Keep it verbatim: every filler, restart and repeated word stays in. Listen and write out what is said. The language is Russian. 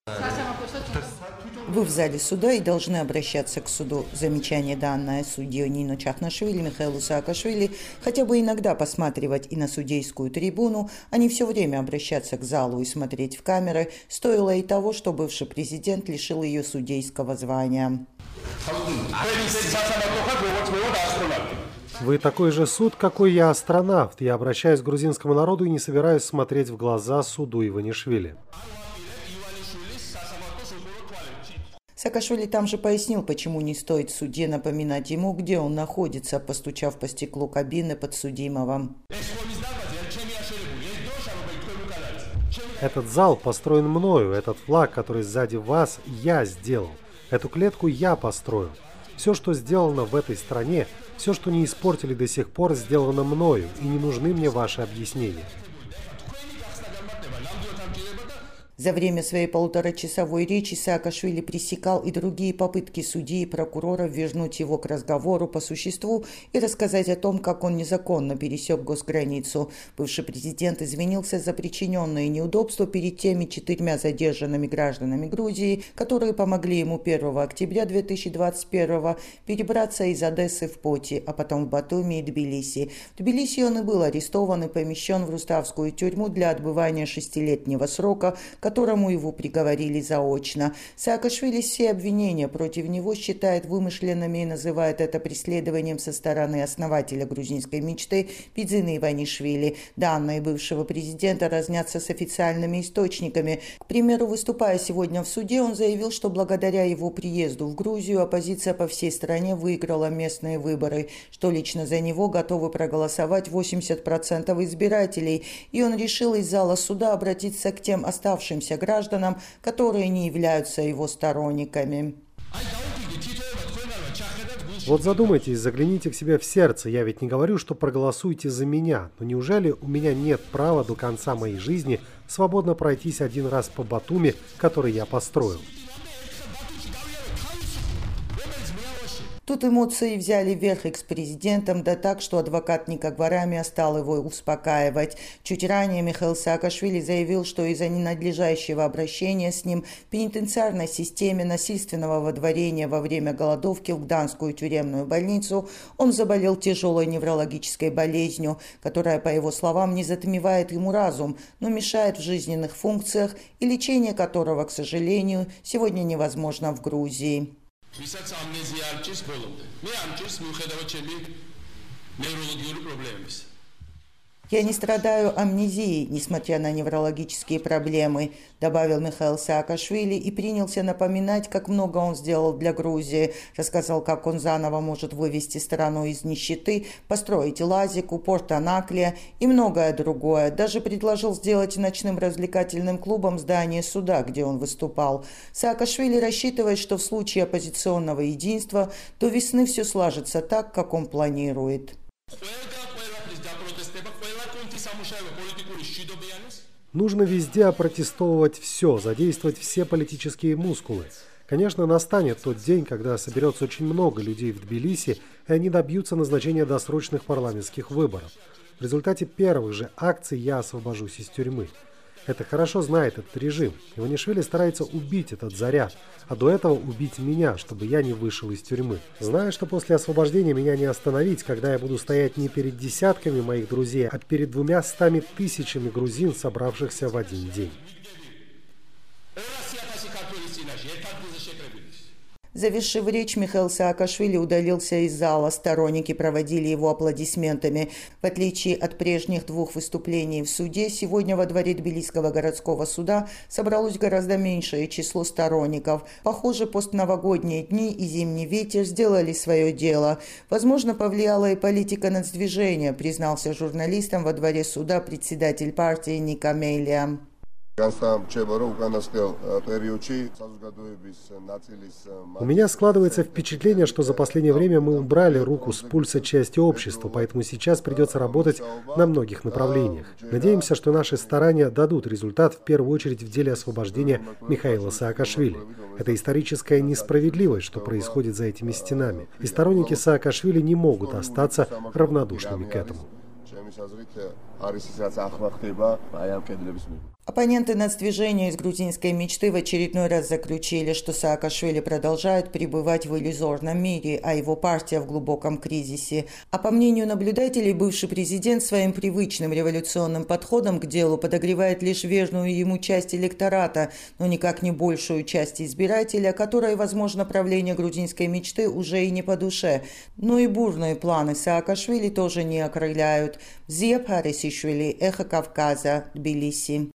Вы в зале суда и должны обращаться к суду. Замечание, данное судьей Нино Чахнашвили, Михаилу Саакашвили, хотя бы иногда посматривать и на судейскую трибуну, а не все время обращаться к залу и смотреть в камеры, стоило и того, что бывший президент лишил ее судейского звания. Вы такой же суд, какой я астронавт. Я обращаюсь к грузинскому народу и не собираюсь смотреть в глаза суду Иванишвили. Саакашвили там же пояснил, почему не стоит судье напоминать ему, где он находится, постучав по стеклу кабины подсудимого. Этот зал построен мною, этот флаг, который сзади вас, я сделал. Эту клетку я построил. Все, что сделано в этой стране, все, что не испортили до сих пор, сделано мною, и не нужны мне ваши объяснения. За время своей полуторачасовой речи Саакашвили пресекал и другие попытки судьи и прокурора вернуть его к разговору по существу и рассказать о том, как он незаконно пересек госграницу. Бывший президент извинился за причиненные неудобства перед теми четырьмя задержанными гражданами Грузии, которые помогли ему первого октября две тысячи двадцать первого перебраться из Одессы в Поти, а потом в Батуми и Тбилиси. В Тбилиси он и был арестован и помещен в Руставскую тюрьму для отбывания шестилетнего срока, которому его приговорили заочно. Саакашвили все обвинения против него считает вымышленными и называет это преследованием со стороны основателя грузинской мечты Бидзины Иванишвили. Данные бывшего президента разнятся с официальными источниками. К примеру, выступая сегодня в суде, он заявил, что благодаря его приезду в Грузию оппозиция по всей стране выиграла местные выборы, что лично за него готовы проголосовать восемьдесят процентов избирателей, и он решил из зала суда обратиться к тем оставшимся гражданам, которые не являются его сторонниками. Вот задумайтесь, загляните к себе в сердце. Я ведь не говорю, что проголосуйте за меня. Но неужели у меня нет права до конца моей жизни свободно пройтись один раз по Батуми, который я построил? Тут эмоции взяли верх экс-президентом, да так, что адвокат Ника Гварамия стал его успокаивать. Чуть ранее Михаил Саакашвили заявил, что из-за ненадлежащего обращения с ним в пенитенциарной системе насильственного водворения во время голодовки в Гданскую тюремную больницу он заболел тяжелой неврологической болезнью, которая, по его словам, не затмевает ему разум, но мешает в жизненных функциях, и лечение которого, к сожалению, сегодня невозможно в Грузии. «Я не страдаю амнезией, несмотря на неврологические проблемы», добавил Михаил Саакашвили и принялся напоминать, как много он сделал для Грузии. Рассказал, как он заново может вывести страну из нищеты, построить Лазику, порт Анаклия и многое другое. Даже предложил сделать ночным развлекательным клубом здание суда, где он выступал. Саакашвили рассчитывает, что в случае оппозиционного единства до весны все сложится так, как он планирует. Нужно везде опротестовывать все, задействовать все политические мускулы. Конечно, настанет тот день, когда соберется очень много людей в Тбилиси, и они добьются назначения досрочных парламентских выборов. В результате первых же акций я освобожусь из тюрьмы. Это хорошо знает этот режим. Иванишвили старается убить этот заряд, а до этого убить меня, чтобы я не вышел из тюрьмы. Зная, что после освобождения меня не остановить, когда я буду стоять не перед десятками моих друзей, а перед двумя стами тысячами грузин, собравшихся в один день. Завершив речь, Михаил Саакашвили удалился из зала. Сторонники проводили его аплодисментами. В отличие от прежних двух выступлений в суде, сегодня во дворе Тбилисского городского суда собралось гораздо меньшее число сторонников. Похоже, постновогодние дни и зимний ветер сделали свое дело. Возможно, повлияла и политика нацдвижения, признался журналистам во дворе суда председатель партии Ника Мелия. У меня складывается впечатление, что за последнее время мы убрали руку с пульса части общества, поэтому сейчас придется работать на многих направлениях. Надеемся, что наши старания дадут результат в первую очередь в деле освобождения Михаила Саакашвили. Это историческая несправедливость, что происходит за этими стенами. И сторонники Саакашвили не могут остаться равнодушными к этому. Оппоненты нацдвижения из грузинской мечты в очередной раз заключили, что Саакашвили продолжает пребывать в иллюзорном мире, а его партия в глубоком кризисе. А по мнению наблюдателей, бывший президент своим привычным революционным подходом к делу подогревает лишь верную ему часть электората, но никак не большую часть избирателя, которой, возможно, правление грузинской мечты уже и не по душе. Но и бурные планы Саакашвили тоже не окрыляют. Зия Парисишвили, Эхо Кавказа, Тбилиси.